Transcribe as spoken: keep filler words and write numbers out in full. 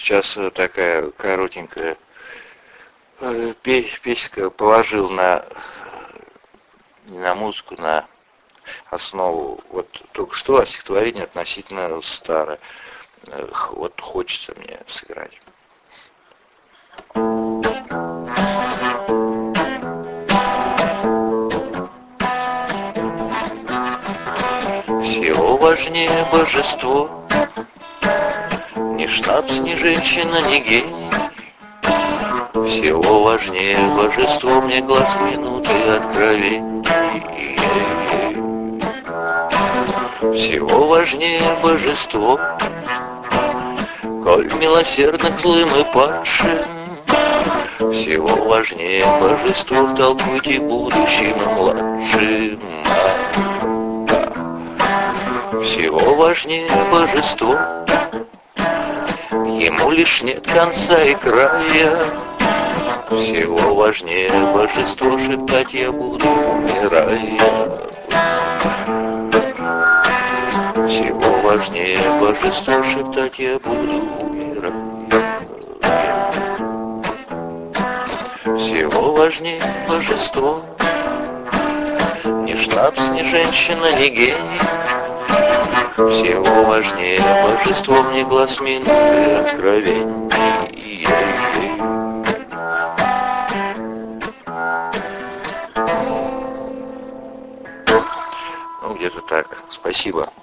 Сейчас э, такая коротенькая э, пе- песенка положил на, не на музыку, на основу. Вот только что стихотворение относительно старое. Э, х- Вот хочется мне сыграть. Всего важнее божество, ни шнапс, ни женщина, ни гений. Всего важнее божество, мне глаз минуты откровений. Всего важнее божество, коль милосердно к злым и падшим. Всего важнее божество, втолкуйте будущим и младшим. Всего важнее божество, ему лишь нет конца и края. Всего важнее божество, шептать я буду, умирая. Всего важнее божество, шептать я буду, умирая. Всего важнее божество, ни шнапс, ни женщина, ни гений. Всего важнее божество, мне глаз минуты откровений. Ну, где-то так. Спасибо.